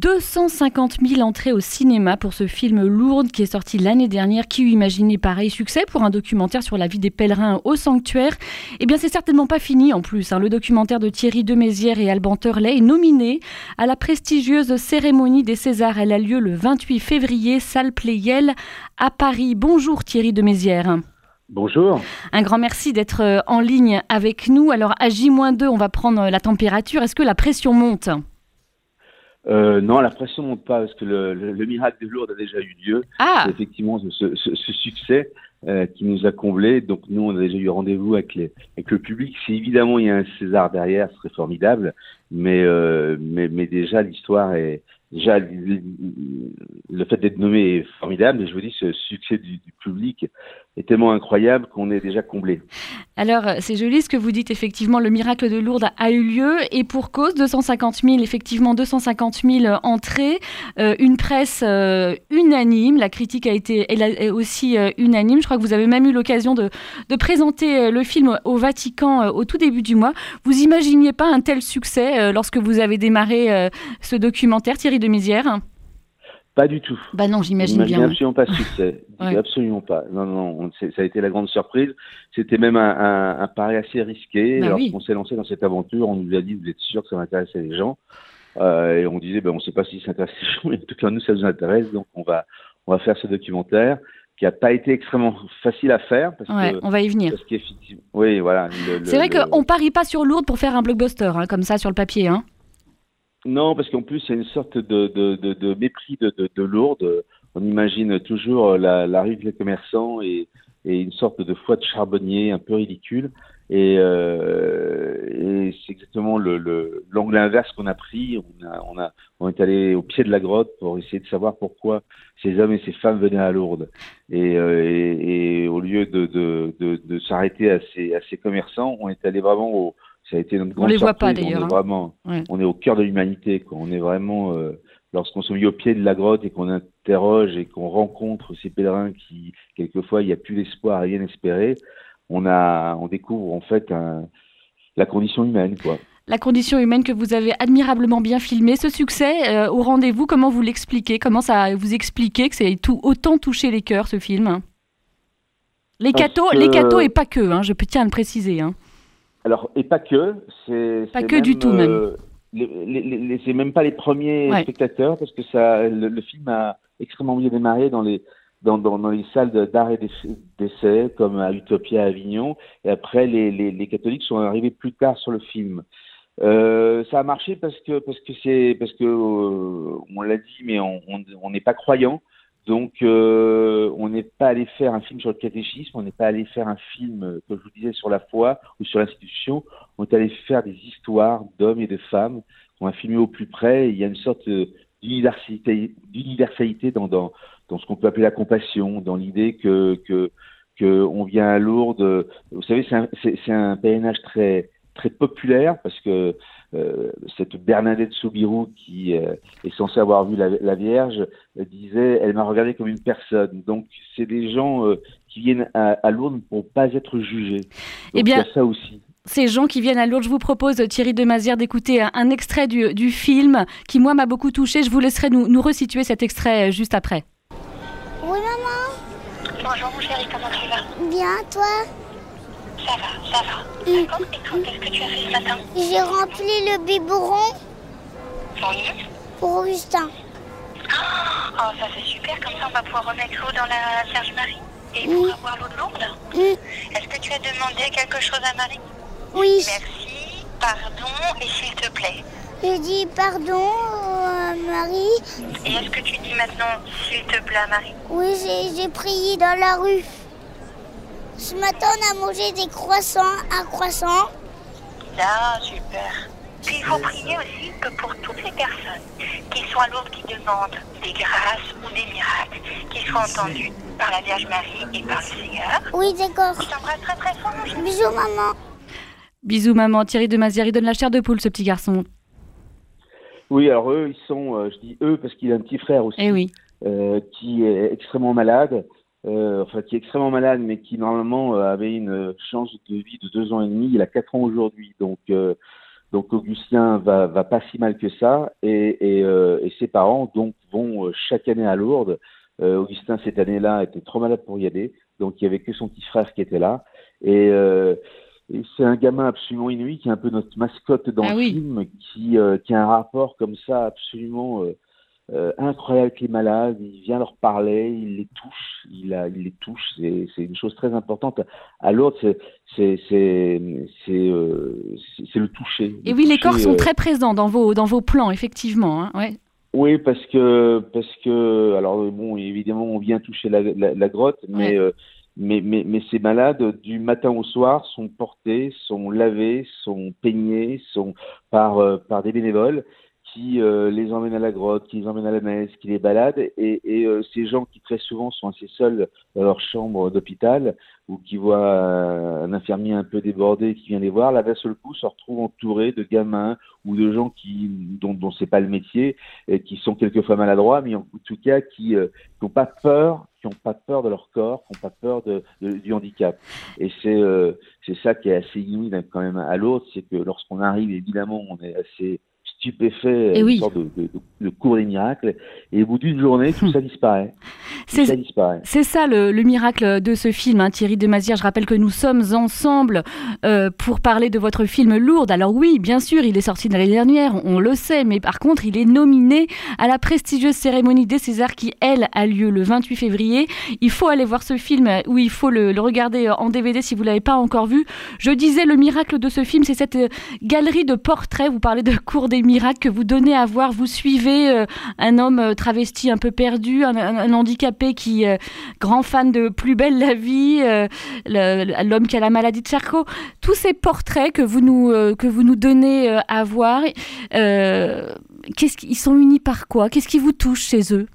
250 000 entrées au cinéma pour ce film Lourdes qui est sorti l'année dernière. Qui eût imaginé pareil succès pour un documentaire sur la vie des pèlerins au sanctuaire? Eh bien, c'est certainement pas fini en plus. Le documentaire de Thierry Demézières et Alban Turlet est nominé à la prestigieuse cérémonie des Césars. Elle a lieu le 28 février, salle Pleyel à Paris. Bonjour Thierry Demézières. Bonjour. Un grand merci d'être en ligne avec nous. Alors, à J-2, on va prendre la température. Est-ce que la pression monte ? Non, la pression ne monte pas parce que le miracle de Lourdes a déjà eu lieu. Ah. C'est effectivement ce succès qui nous a comblés. Donc nous, on a déjà eu rendez-vous avec le public. Si évidemment il y a un César derrière, ce serait formidable. Mais déjà l'histoire est déjà le fait d'être nommé est formidable. Mais je vous dis, ce succès du public est tellement incroyable qu'on est déjà comblé. Alors, c'est joli ce que vous dites, effectivement, le miracle de Lourdes a eu lieu, et pour cause, 250 000 entrées, une presse unanime, la critique a été aussi unanime. Je crois que vous avez même eu l'occasion de présenter le film au Vatican au tout début du mois. Vous imaginiez pas un tel succès lorsque vous avez démarré ce documentaire, Thierry Demézières ? Pas du tout. Bah non, j'imagine bien. Absolument pas ce succès. Ouais. Absolument pas. Non, ça a été la grande surprise. C'était même un pari assez risqué. Lorsqu'on s'est lancé dans cette aventure, on nous a dit, vous êtes sûr que ça m'intéressait les gens? Et on disait, on ne sait pas si ça intéresse les gens, mais en tout cas, nous, ça nous intéresse. Donc, on va faire ce documentaire qui n'a pas été extrêmement facile à faire. Parce que, on va y venir. Parce qu'effectivement, oui, voilà. C'est vrai qu'on ne parie pas sur Lourdes pour faire un blockbuster, comme ça, sur le papier, Non, parce qu'en plus, il y a une sorte de mépris de Lourdes. On imagine toujours la rue des commerçants et une sorte de foi de charbonnier un peu ridicule. Et c'est exactement l'angle inverse qu'on a pris. On est allé au pied de la grotte pour essayer de savoir pourquoi ces hommes et ces femmes venaient à Lourdes. Et au lieu de s'arrêter à ces commerçants, on est allé vraiment ça a été notre grande surprise. On les voit pas d'ailleurs. On est au cœur de l'humanité, quoi. On est vraiment, lorsqu'on se met au pied de la grotte et qu'on interroge et qu'on rencontre ces pèlerins qui, quelquefois, il n'y a plus d'espoir, rien espérer, on découvre en fait la condition humaine, quoi. La condition humaine que vous avez admirablement bien filmée. Ce succès au rendez-vous, comment vous l'expliquez? Comment ça vous expliquez que c'est autant touché les cœurs, ce film? Les cathos et pas que, je tiens à le préciser. Alors, et pas que, c'est que du tout même. C'est même pas les premiers spectateurs, parce que le film a extrêmement bien démarré dans les salles d'art et d'essai, comme à Utopia à Avignon, et après les catholiques sont arrivés plus tard sur le film. Ça a marché parce que on l'a dit, mais on n'est pas croyant. Donc, on n'est pas allé faire un film sur le catéchisme, on n'est pas allé faire un film, comme je vous disais, sur la foi ou sur l'institution. On est allé faire des histoires d'hommes et de femmes qu'on a filmé au plus près. Et il y a une sorte d'universalité dans ce qu'on peut appeler la compassion, dans l'idée que on vient à Lourdes. Vous savez, c'est un pèlerinage très très populaire, parce que cette Bernadette Soubirous, qui est censée avoir vu la Vierge, disait « Elle m'a regardé comme une personne ». Donc, c'est des gens qui viennent à Lourdes pour ne pas être jugés. Donc, eh bien, il y a ça aussi. Ces gens qui viennent à Lourdes, je vous propose, Thierry Demézières, d'écouter un extrait du film qui, moi, m'a beaucoup touchée. Je vous laisserai nous resituer cet extrait juste après. Oui, maman. Bonjour, mon chéri, comment tu vas? Bien, toi? Ça va. D'accord. Et quand est-ce que tu as fait ce matin? J'ai rempli le biberon Oui. pour Augustin. Oh, ça c'est super, comme ça on va pouvoir remettre l'eau dans la Vierge Marie et pour avoir l'eau de Lourdes. Est-ce que tu as demandé quelque chose à Marie? Oui. Merci, pardon et s'il te plaît. Je dis pardon à Marie. Et est-ce que tu dis maintenant s'il te plaît à Marie? Oui, j'ai prié dans la rue. Ce matin, on a mangé un croissant. Ah, super. Puis il faut prier aussi que pour toutes les personnes qui sont à Lourdes, qui demandent des grâces ou des miracles, qui soient entendus par la Vierge Marie et par le Seigneur. Oui, d'accord. Je t'embrasse très très fort. Bisous, maman. Bisous, maman. Thierry Demézières, il donne la chair de poule, ce petit garçon. Oui, alors eux, ils sont, je dis eux parce qu'il a un petit frère aussi, qui est extrêmement malade. Qui est extrêmement malade, mais qui normalement avait une chance de vie de 2 ans et demi. Il a 4 ans aujourd'hui, donc Donc Augustin va pas si mal que ça, et ses parents donc vont chaque année à Lourdes. Augustin cette année-là était trop malade pour y aller, donc il y avait que son petit frère qui était là, et c'est un gamin absolument inouï qui est un peu notre mascotte dans le film, qui a un rapport comme ça absolument incroyable avec les malades. Il vient leur parler, il les touche, il les touche. C'est une chose très importante. À Lourdes, c'est le toucher. Et oui, les corps sont très présents dans vos plans, effectivement. Hein, ouais. Oui, parce que alors bon, évidemment, on vient toucher la grotte, mais ces malades, du matin au soir, sont portés, sont lavés, sont peignés, sont par des bénévoles qui les emmènent à la grotte, qui les emmènent à la messe, qui les baladent, et ces gens qui très souvent sont assez seuls dans leur chambre d'hôpital, ou qui voient un infirmier un peu débordé qui vient les voir, là d'un seul coup se retrouvent entourés de gamins ou de gens dont c'est pas le métier, et qui sont quelquefois maladroits, mais en tout cas qui n'ont pas peur de leur corps, qui n'ont pas peur du handicap. Et c'est ça qui est assez inouï quand même à Lourdes, c'est que lorsqu'on arrive, évidemment, on est assez stupéfait, une sorte de cours des miracles, et au bout d'une journée, tout ça disparaît. C'est ça le miracle de ce film, hein, Thierry Demazières. Je rappelle que nous sommes ensemble pour parler de votre film Lourdes. Alors oui, bien sûr, il est sorti l'année dernière, on le sait, mais par contre, il est nominé à la prestigieuse cérémonie des Césars qui, elle, a lieu le 28 février. Il faut aller voir ce film, ou il faut le regarder en DVD si vous ne l'avez pas encore vu. Je disais, le miracle de ce film, c'est cette galerie de portraits. Vous parlez de cours des miracles que vous donnez à voir. Vous suivez un homme travesti un peu perdu, un handicapé qui grand fan de Plus belle la vie, l'homme qui a la maladie de Charcot. Tous ces portraits que vous nous donnez à voir, ils sont unis par quoi? Qu'est-ce qui vous touche chez eux?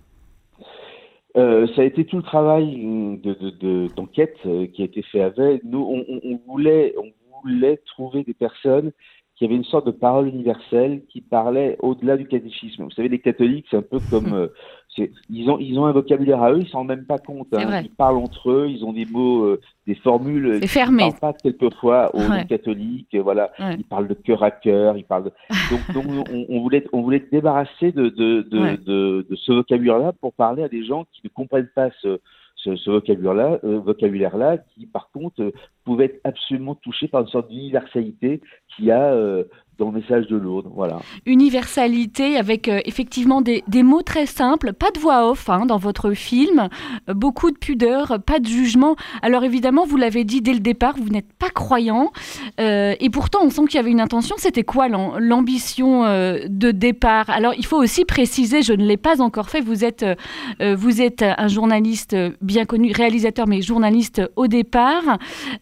Ça a été tout le travail d'enquête qui a été fait avec. Nous, on voulait trouver des personnes qui avait une sorte de parole universelle qui parlait au-delà du catéchisme. Vous savez, les catholiques, c'est un peu comme... ils ont un vocabulaire à eux, ils ne s'en rendent même pas compte. Hein. Ils parlent entre eux, ils ont des mots, des formules qui ne parlent pas quelquefois aux non-catholiques. Voilà. Ils parlent de cœur à cœur, ils parlent de... Donc on voulait se débarrasser de ce vocabulaire-là pour parler à des gens qui ne comprennent pas ce vocabulaire-là, qui par contre pouvait être absolument touché par une sorte d'universalité qu'il y a dans le message de Lourdes. Voilà. Universalité avec effectivement des mots très simples, pas de voix off dans votre film, beaucoup de pudeur, pas de jugement. Alors évidemment, vous l'avez dit dès le départ, vous n'êtes pas croyant, et pourtant on sent qu'il y avait une intention. C'était quoi l'ambition de départ? Alors il faut aussi préciser, je ne l'ai pas encore fait, vous êtes un journaliste bien connu, réalisateur mais journaliste au départ,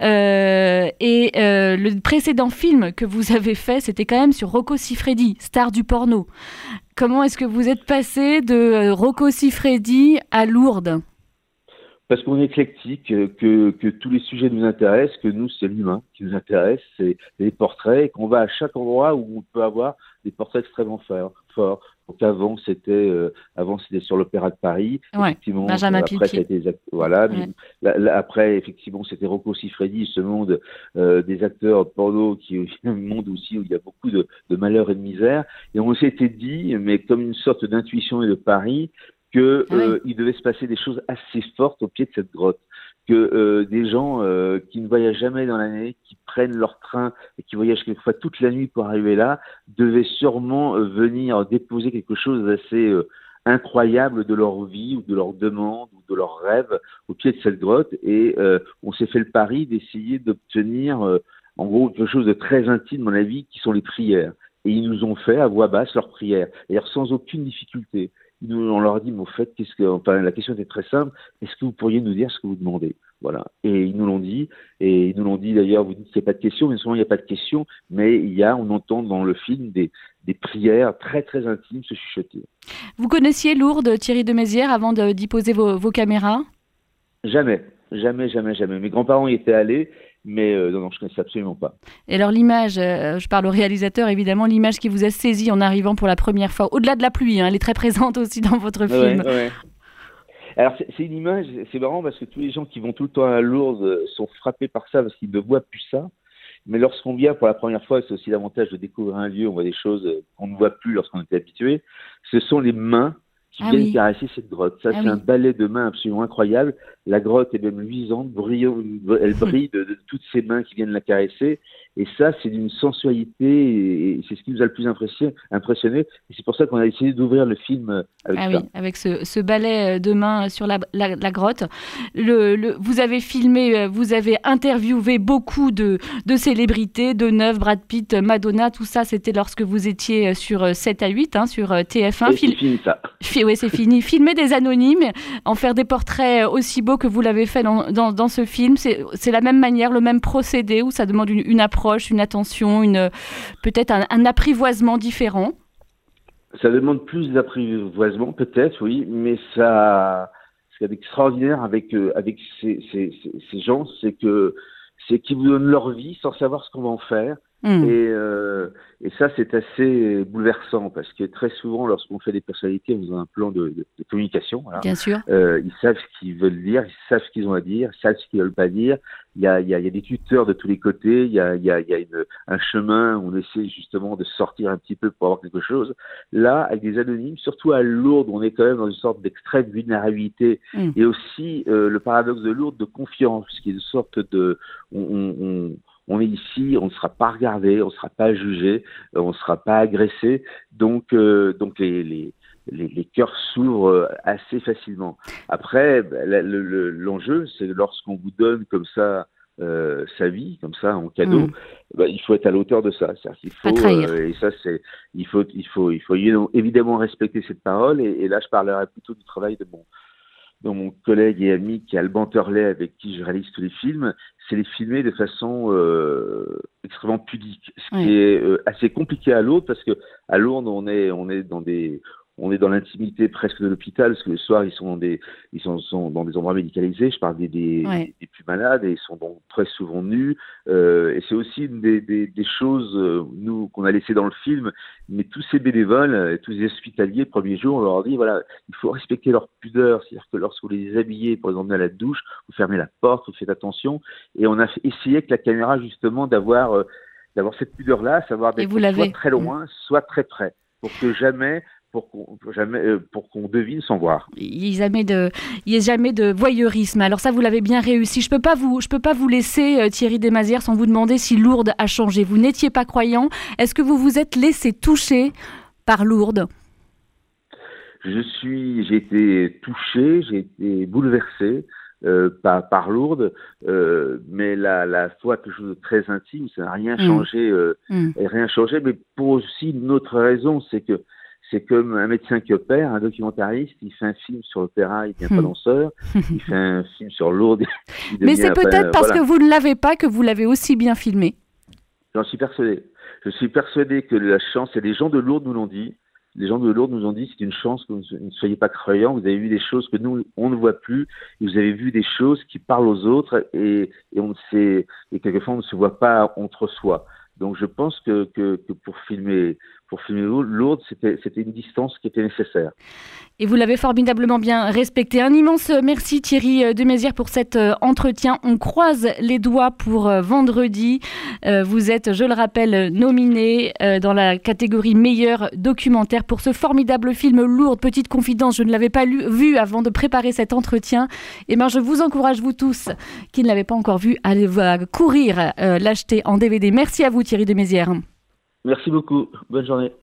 et le précédent film que vous avez fait, c'était quand même sur Rocco Siffredi, star du porno. Comment est-ce que vous êtes passé de Rocco Siffredi à Lourdes? Parce qu'on est éclectique, que tous les sujets nous intéressent, que nous, c'est l'humain qui nous intéresse, c'est les portraits, et qu'on va à chaque endroit où on peut avoir des portraits extrêmement forts. Donc avant, c'était sur l'Opéra de Paris. Ouais, Benjamin Pillepied. Après, ça a été, voilà. Ouais. Après, effectivement, c'était Rocco Siffredi, ce monde des acteurs porno, qui est un monde aussi où il y a beaucoup de malheur et de misère. Et on s'était dit, mais comme une sorte d'intuition et de pari, que il devait se passer des choses assez fortes au pied de cette grotte, que des gens qui ne voyagent jamais dans l'année, qui prennent leur train et qui voyagent quelquefois toute la nuit pour arriver là, devaient sûrement venir déposer quelque chose d'assez incroyable de leur vie ou de leur demande ou de leur rêve au pied de cette grotte, et on s'est fait le pari d'essayer d'obtenir en gros quelque chose de très intime dans la vie, qui sont les prières. Et ils nous ont fait à voix basse leurs prières, d'ailleurs sans aucune difficulté. On leur a dit, mais au fait, la question était très simple, est-ce que vous pourriez nous dire ce que vous demandez? Voilà. Et ils nous l'ont dit, d'ailleurs, vous dites qu'il n'y a pas de questions, mais souvent il n'y a pas de questions, mais on entend dans le film des prières très très intimes se chuchoter. Vous connaissiez Lourdes, Thierry Demazières, avant d'y poser vos caméras? Jamais. Mes grands-parents y étaient allés, mais non, je ne connaissais absolument pas. Et alors l'image, je parle au réalisateur évidemment, l'image qui vous a saisi en arrivant pour la première fois, au-delà de la pluie, elle est très présente aussi dans votre film. Ouais. Alors c'est une image, c'est marrant parce que tous les gens qui vont tout le temps à Lourdes sont frappés par ça parce qu'ils ne voient plus ça. Mais lorsqu'on vient pour la première fois, c'est aussi l'avantage de découvrir un lieu, on voit des choses qu'on ne voit plus lorsqu'on était habitué. Ce sont les mains qui viennent caresser cette grotte. Ça, c'est un ballet de mains absolument incroyable. La grotte est même luisante, brillante, elle brille de toutes ces mains qui viennent la caresser. Et ça, c'est d'une sensualité, et c'est ce qui nous a le plus impressionné. Et c'est pour ça qu'on a essayé d'ouvrir le film avec ça. Oui, avec ce ballet de mains sur la grotte. Vous avez filmé, vous avez interviewé beaucoup de célébrités, de neufs, Brad Pitt, Madonna, tout ça, c'était lorsque vous étiez sur 7 à 8, sur TF1. Et c'est fini, ça. Oui, c'est fini. Filmer des anonymes, en faire des portraits aussi beaux que vous l'avez fait dans ce film, c'est la même manière, le même procédé, où ça demande une approche, une attention, peut-être un apprivoisement différent. Ça demande plus d'apprivoisement, peut-être, oui, mais ça, ce qu'il y a d'extraordinaire avec ces gens, c'est qu'ils vous donnent leur vie sans savoir ce qu'on va en faire. Et ça, c'est assez bouleversant parce que très souvent, lorsqu'on fait des personnalités, on a un plan de communication. Voilà. Bien sûr. Ils savent ce qu'ils veulent dire, ils savent ce qu'ils ont à dire, ils savent ce qu'ils veulent pas dire. Il y a des tuteurs de tous les côtés. Il y a un chemin où on essaie justement de sortir un petit peu pour avoir quelque chose. Là, avec des anonymes, surtout à Lourdes, on est quand même dans une sorte d'extrême vulnérabilité et aussi le paradoxe de Lourdes de confiance, qui est une sorte de on est ici, on ne sera pas regardé, on ne sera pas jugé, on ne sera pas agressé, donc les cœurs s'ouvrent assez facilement. Après, l'enjeu, c'est lorsqu'on vous donne comme ça sa vie, comme ça en cadeau, il faut être à l'auteur de ça. C'est-à-dire qu'il faut, et ça c'est, il faut évidemment respecter cette parole. Et là, je parlerai plutôt du travail de mon collègue et ami qui est Alban Turlet, avec qui je réalise tous les films, c'est les filmer de façon extrêmement pudique, ce qui est assez compliqué à Lourdes, parce que à Lourdes on est dans l'intimité presque de l'hôpital, parce que le soir ils sont dans des endroits médicalisés. Je parle des plus malades, et ils sont donc très souvent nus. Et c'est aussi une des choses nous qu'on a laissé dans le film. Mais tous ces bénévoles, tous les hospitaliers, le premier jour, on leur dit voilà, il faut respecter leur pudeur, c'est-à-dire que lorsque vous les habillez pour les emmener à la douche, vous fermez la porte, vous faites attention. Et on a essayé avec la caméra justement d'avoir cette pudeur-là, savoir d'être soit très loin, soit très près, pour qu'on devine sans voir. Il n'y a jamais de voyeurisme. Alors ça, vous l'avez bien réussi. Je peux pas vous laisser, Thierry Desmazières, sans vous demander si Lourdes a changé. Vous n'étiez pas croyant. Est-ce que vous vous êtes laissé toucher par Lourdes ? J'ai été touché, j'ai été bouleversé par Lourdes, mais la foi, quelque chose de très intime, ça n'a rien changé, mais pour aussi une autre raison, c'est comme un médecin qui opère, un documentariste, il fait un film sur l'opéra, il devient pas danseur, il fait un film sur Lourdes. Mais c'est peut-être parce que vous ne l'avez pas que vous l'avez aussi bien filmé. J'en suis persuadé. Je suis persuadé que la chance, et les gens de Lourdes nous l'ont dit, c'est une chance que vous ne soyez pas croyants, vous avez vu des choses que nous, on ne voit plus, et vous avez vu des choses qui parlent aux autres, et quelquefois on ne se voit pas entre soi. Donc je pense que pour filmer Lourdes, c'était une distance qui était nécessaire. Et vous l'avez formidablement bien respecté. Un immense merci Thierry Desmazières pour cet entretien. On croise les doigts pour vendredi. Vous êtes, je le rappelle, nominé dans la catégorie meilleur documentaire pour ce formidable film Lourdes. Petite confidence, je ne l'avais pas vu avant de préparer cet entretien. Et je vous encourage, vous tous qui ne l'avez pas encore vu, à aller courir l'acheter en DVD. Merci à vous Thierry Desmazières. Merci beaucoup. Bonne journée.